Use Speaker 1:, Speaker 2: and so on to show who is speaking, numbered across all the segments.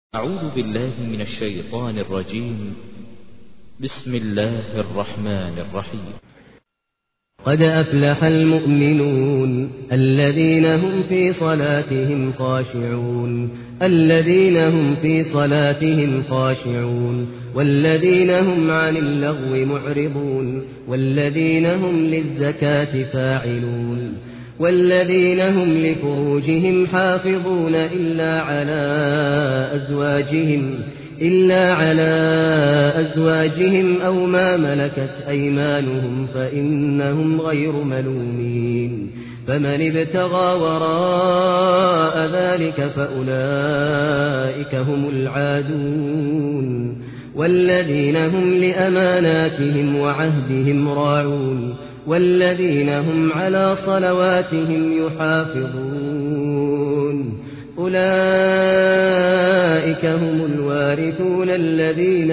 Speaker 1: أعوذ بالله من الشيطان الرجيم. بسم الله الرحمن الرحيم.
Speaker 2: قد أفلح المؤمنون الذين هم في صلاتهم خاشعون والذين هم عن اللغو معرضون والذين هم للزكاة فاعلون والذين هم لفروجهم حافظون إلا على أزواجهم أو ما ملكت أيمانهم فإنهم غير ملومين. فمن ابتغى وراء ذلك فأولئك هم العادون. والذين هم لأماناتهم وعهدهم راعون والذين هم على صلواتهم يحافظون. أولئك هم الوارثون الذين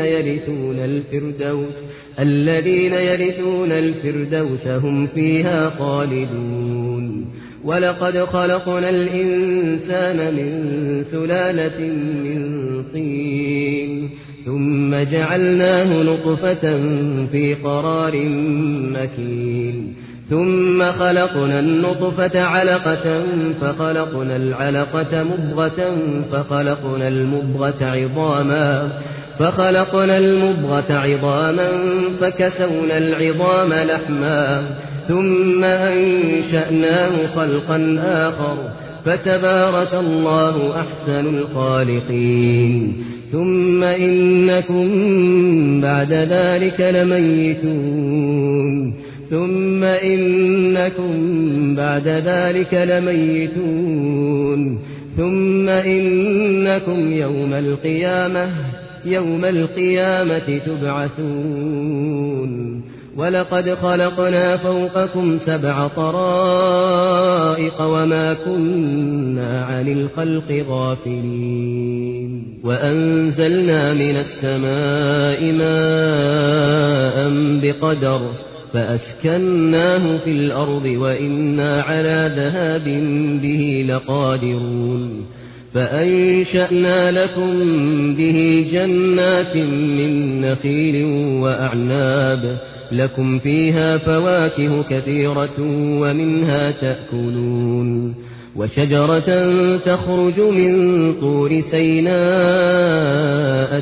Speaker 2: يرثون الفردوس هم فيها خالدون. ولقد خلقنا الإنسان من سلالة من طين ثم جعلناه نطفة في قرار مكين ثم خلقنا النطفة علقة فخلقنا العلقة مضغة فخلقنا المضغة عظاما فكسونا العظام لحما ثم أنشأناه خلقا آخر فتبارك الله أحسن الخالقين. ثم إنكم بعد ذلك لميتون ثم إنكم يوم القيامة تبعثون. ولقد خلقنا فوقكم 7 طرائق وما كنا عن الخلق غافلين. وأنزلنا من السماء ماء بقدر فأسكناه في الأرض وإنا على ذهاب به لقادرون. فأنشأنا لكم به جنات من نخيل وأعناب لكم فيها فواكه كثيرة ومنها تأكلون. وشجرة تخرج من طور سيناء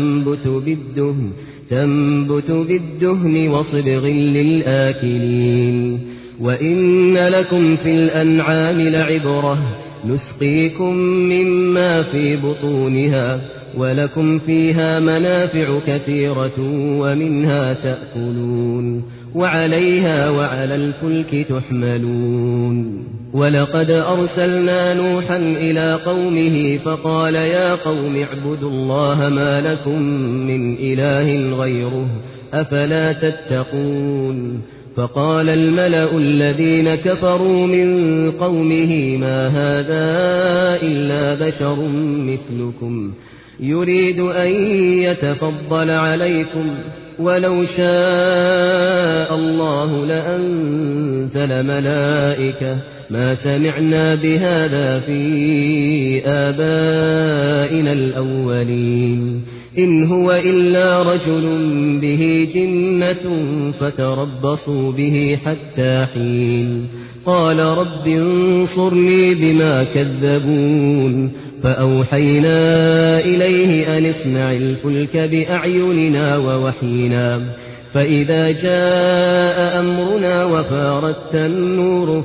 Speaker 2: تنبت بالدهن وصبغ للآكلين. وإن لكم في الأنعام لعبرة نسقيكم مما في بطونها ولكم فيها منافع كثيرة ومنها تأكلون وعليها وعلى الفلك تحملون. ولقد أرسلنا نوحا إلى قومه فقال يا قوم اعبدوا الله ما لكم من إله غيره أفلا تتقون. فقال الملأ الذين كفروا من قومه ما هذا إلا بشر مثلكم يريد أن يتفضل عليكم ولو شاء الله لأنزل ملائكة ما سمعنا بهذا في آبائنا الأولين إن هو إلا رجل به جنة فتربصوا به حتى حين. قال رب انصرني بما كذبون. فأوحينا إليه أن اصنع الفلك بأعيننا ووحينا فإذا جاء أمرنا وفارت النور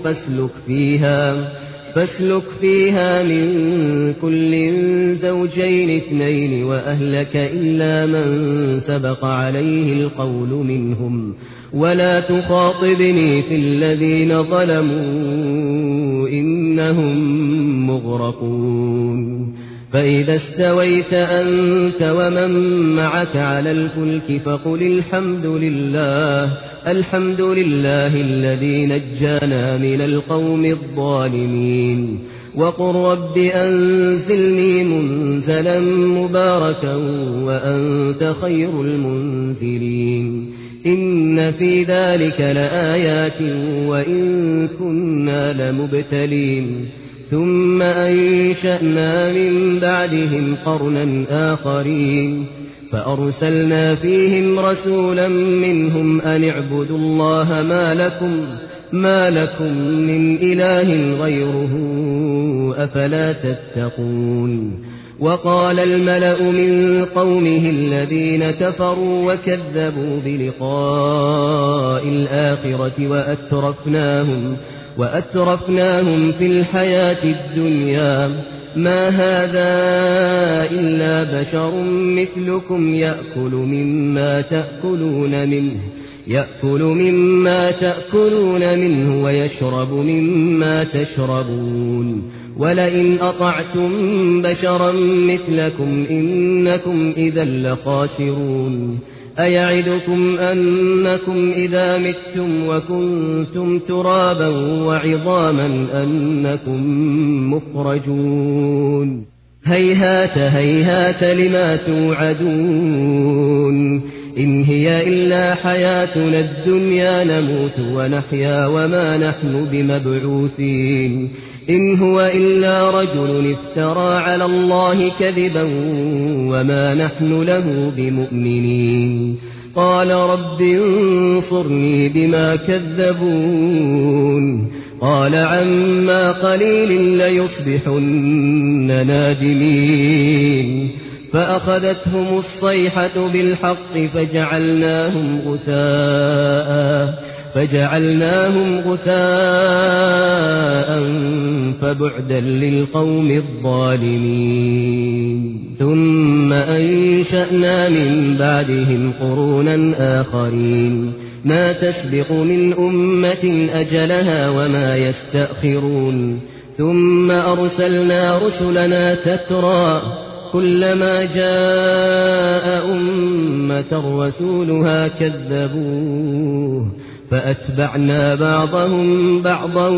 Speaker 2: فاسلك فيها من كل زوجين 2 وأهلك إلا من سبق عليه القول منهم ولا تخاطبني في الذين ظلموا إنهم مغرقون. فإذا استويت أنت ومن معك على الفلك فقل الحمد لله الذي نجانا من القوم الظالمين. وقل رب أنزلني منزلا مباركا وأنت خير المنزلين. إن في ذلك لآيات وإن كنا لمبتلين ثم أنشأنا من بعدهم قرنا آخرين فأرسلنا فيهم رسولا منهم أن اعبدوا الله ما لكم من إله غيره أفلا تتقون وقال الملأ من قومه الذين كفروا وكذبوا بلقاء الآخرة وأترفناهم في الحياة الدنيا ما هذا إلا بشر مثلكم يأكل مما تأكلون منه ويشرب مما تشربون ولئن أطعتم بشرا مثلكم إنكم إذا لخاسرون أيعدكم أنكم إذا متم وكنتم ترابا وعظاما أنكم مخرجون هيهات هيهات لما توعدون إن هي إلا حياتنا الدنيا نموت ونحيا وما نحن بمبعوثين إن هو إلا رجل افترى على الله كذبا وما نحن له بمؤمنين قال رب انصرني بما كذبون قال عما قليل ليصبحن نادمين فأخذتهم الصيحة بالحق فجعلناهم غثاء فبعدا للقوم الظالمين ثم أنشأنا من بعدهم قرونا آخرين ما تسبق من أمة أجلها وما يستأخرون ثم أرسلنا رسلنا تترى كلما جاء أمة رسولها كذبوه فأتبعنا بعضهم بعضا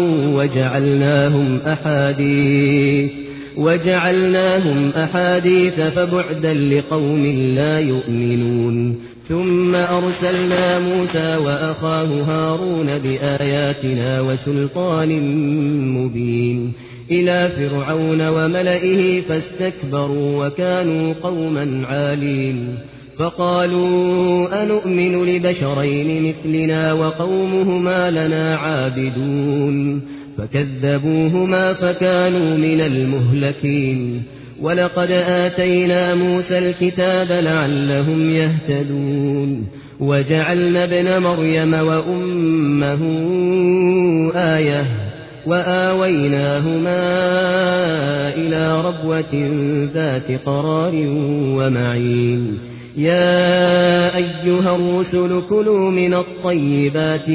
Speaker 2: وجعلناهم أحاديث فبعدا لقوم لا يؤمنون ثم أرسلنا موسى وأخاه هارون بآياتنا وسلطان مبين إلى فرعون وملئه فاستكبروا وكانوا قوما عالين فقالوا أنؤمن لبشرين مثلنا وقومهما لنا عابدون فكذبوهما فكانوا من المهلكين ولقد آتينا موسى الكتاب لعلهم يهتدون وجعلنا ابن مريم وأمه آية وآويناهما إلى ربوة ذات قرار ومعين يا أيها الرسل كلوا من الطيبات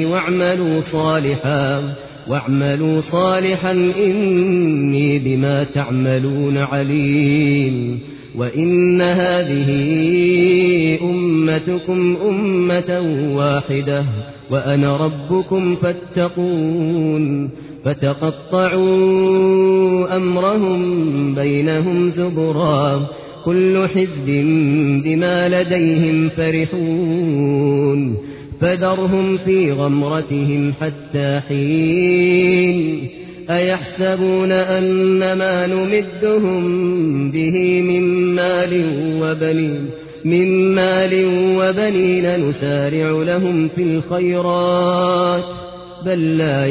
Speaker 2: واعملوا صالحا إني بما تعملون عليم وإن هذه أمتكم أمة واحدة وأنا ربكم فاتقون فتقطعوا أمرهم بينهم زبرا كل حزب بما لديهم فرحون فذرهم في غمرتهم حتى حين أيحسبون أن ما نمدهم به من مال وبنين نسارع لهم في الخيرات بل لا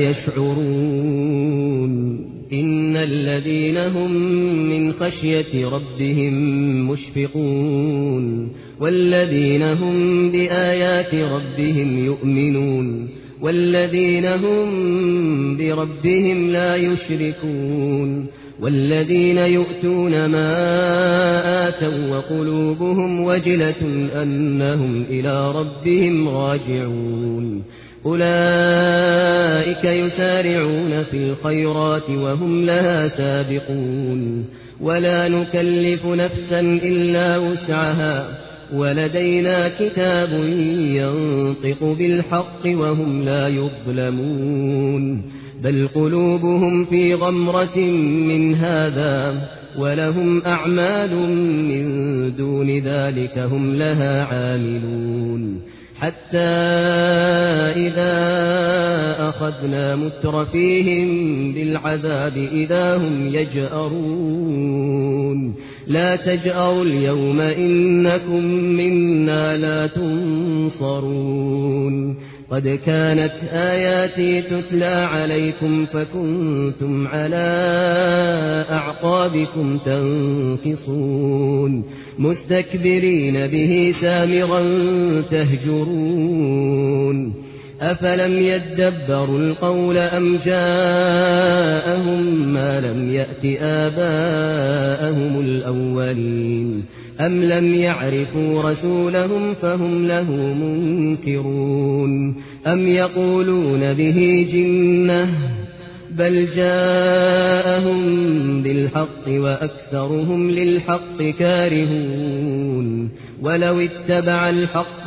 Speaker 2: يشعرون إن الذين هم من خشية ربهم مشفقون والذين هم بآيات ربهم يؤمنون والذين هم بربهم لا يشركون والذين يؤتون ما آتوا وقلوبهم وجلة أنهم إلى ربهم راجعون أولئك يسارعون في الخيرات وهم لها سابقون ولا نكلف نفسا إلا وسعها ولدينا كتاب ينطق بالحق وهم لا يظلمون بل قلوبهم في غمرة من هذا ولهم أعمال من دون ذلك هم لها عاملون حتى إذا أخذنا مترفيهم بالعذاب إذا هم يجأرون لا تجأروا اليوم إنكم منا لا تنصرون قد كانت آياتي تتلى عليكم فكنتم على أعقابكم تنكصون مستكبرين به سامرا تهجرون أفلم يدبروا القول أم جاءهم ما لم يأت آباءهم الأولين أم لم يعرفوا رسولهم فهم له منكرون أم يقولون به جنة بل جاءهم بالحق وأكثرهم للحق كارهون ولو اتبع الحق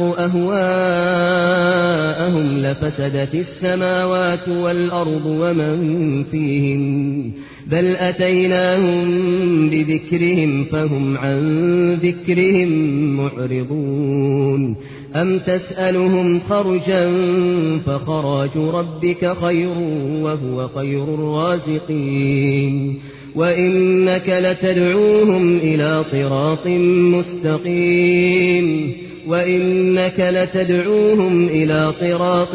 Speaker 2: أهواءهم لفسدت السماوات والأرض ومن فيهن بل أتيناهم بذكرهم فهم عن ذكرهم معرضون أم تسألهم خرجا فخراج ربك خير وهو خير الرازقين وإنك لتدعوهم إلى صراط مستقيم وإنك لتدعوهم إلى صراط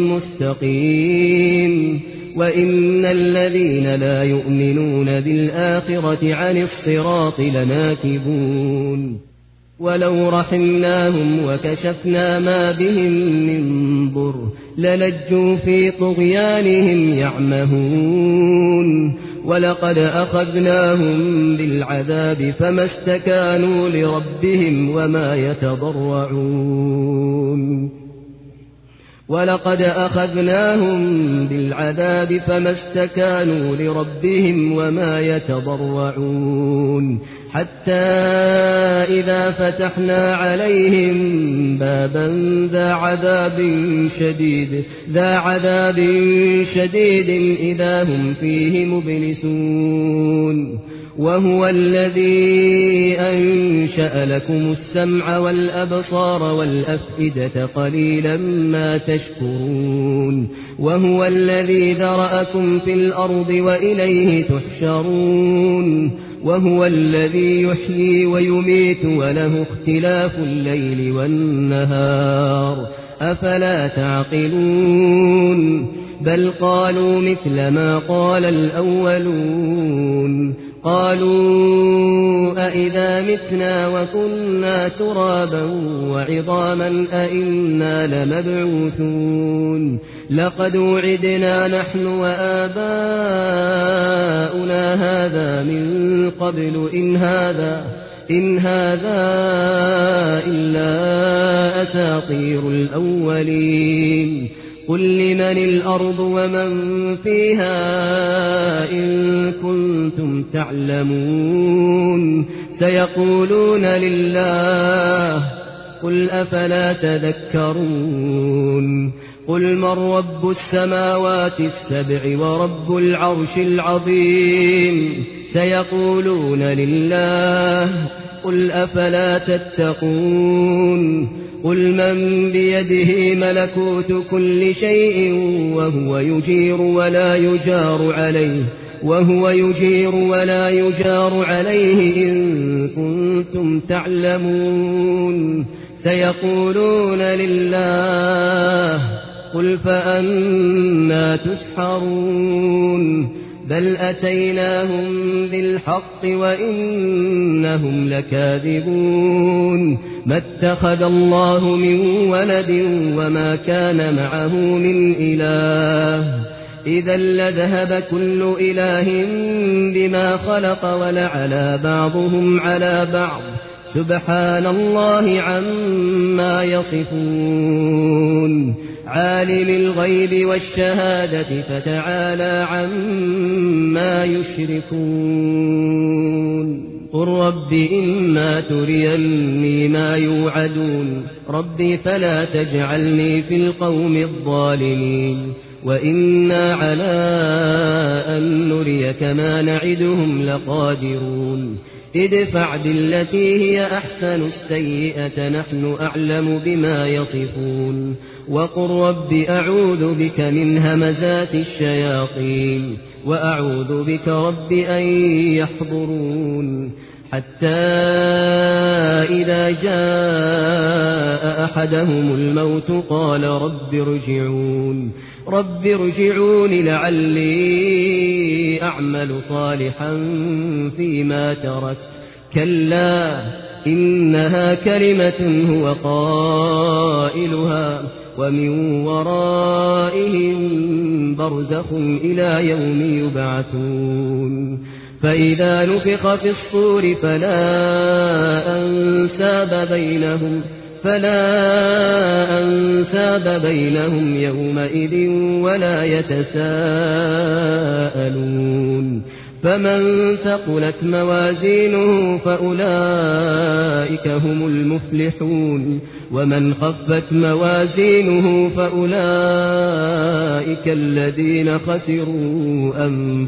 Speaker 2: مستقيم وإن الذين لا يؤمنون بالآخرة عن الصراط لناكبون ولو رحمناهم وكشفنا ما بهم من ضر للجوا في طغيانهم يعمهون ولقد أخذناهم بالعذاب فما استكانوا لربهم وما يتضرعون ولقد أخذناهم بالعذاب فما استكانوا لربهم وما يتضرعون حتى إذا فتحنا عليهم بابا ذا عذاب شديد إذا هم فيه مبلسون وهو الذي أنشأ لكم السمع والأبصار والأفئدة قليلا ما تشكرون وهو الذي ذرأكم في الأرض وإليه تحشرون وهو الذي يحيي ويميت وله اختلاف الليل والنهار أفلا تعقلون بل قالوا مثل ما قال الأولون قالوا أئذا متنا وكنا ترابا وعظاما أئنا لمبعوثون لقد وعدنا نحن وآباؤنا هذا من قبل إن هذا إلا أساطير الأولين قل لمن الأرض ومن فيها إن كنتم تعلمون سيقولون لله قل أفلا تذكرون قل من رب السماوات السبع ورب العرش العظيم سيقولون لله قل أفلا تتقون قل من بيده ملكوت كل شيء وهو يجير ولا يجار عليه إن كنتم تعلمون سيقولون لله قل فأنى تسحرون بل أتيناهم بالحق وإنهم لكاذبون ما اتخذ الله من ولد وما كان معه من إله إذا لذهب كل إله بما خلق ولعلى بعضهم على بعض سبحان الله عما يصفون عالم الغيب والشهادة فتعالى عما يشركون قل رب إما تريني ما يوعدون ربي فلا تجعلني في القوم الظالمين وإنا على أن نريك ما نعدهم لقادرون ادفع بالتي هي أحسن السيئة نحن أعلم بما يصفون وقل رب أعوذ بك من همزات الشياطين وأعوذ بك رب أن يحضرون حتى إذا جاء أحدهم الموت قال رب ارجعون لعلي أعمل صالحا فيما تركت كلا إنها كلمة هو قائلها ومن ورائهم برزخ إلى يوم يبعثون فإذا نفخ في الصور فلا أنساب بينهم يومئذ ولا يتساءلون فمن ثقلت موازينه فأولئك هم المفلحون ومن خفت موازينه فأولئك الذين خسروا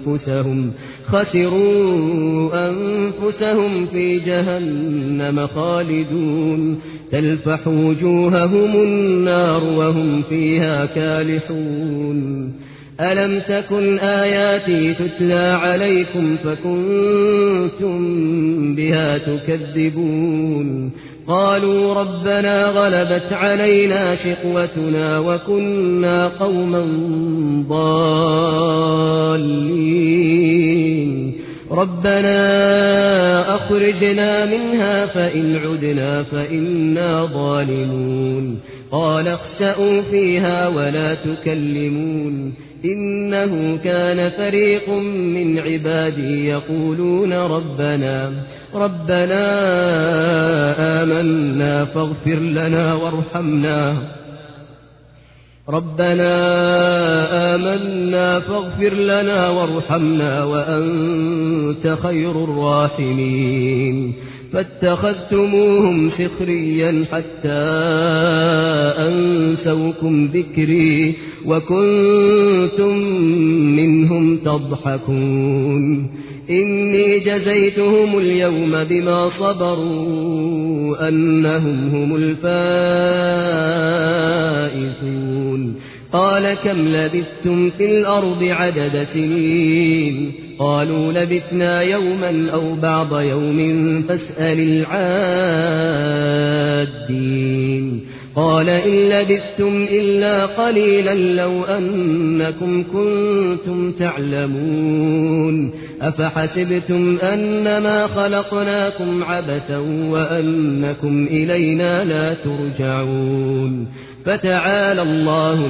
Speaker 2: أنفسهم في جهنم خالدون تلفح وجوههم النار وهم فيها كالحون ألم تكن آياتي تتلى عليكم فكنتم بها تكذبون قالوا ربنا غلبت علينا شقوتنا وكنا قوما ضالين ربنا أخرجنا منها فإن عدنا فإنا ظالمون قال اخسئوا فيها ولا تكلمون إنه كان فريق من عبادي يقولون ربنا آمنا فاغفر لنا وارحمنا وأنت خير الراحمين فاتخذتموهم سخريا حتى أنسوكم ذكري وكنتم منهم تضحكون إني جزيتهم اليوم بما صبروا أنهم هم الفائزون قال كم لبثتم في الأرض عدد سنين قالوا لبثنا يوما أو بعض يوم فاسأل العادين قال إن لبثتم إلا قليلا لو أنكم كنتم تعلمون أفحسبتم أنما خلقناكم عبثا وأنكم إلينا لا ترجعون فتعالى الله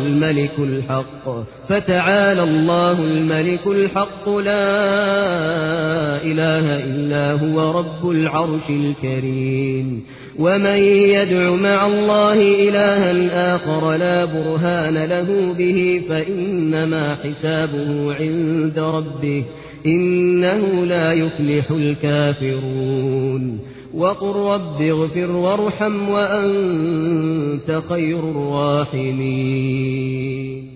Speaker 2: الملك الحق لا إله إلا هو رب العرش الكريم ومن يدع مع الله إلها آخر لا برهان له به فإنما حسابه عند ربه إنه لا يفلح الكافرون وقل رب اغفر وارحم وأنت خير الراحمين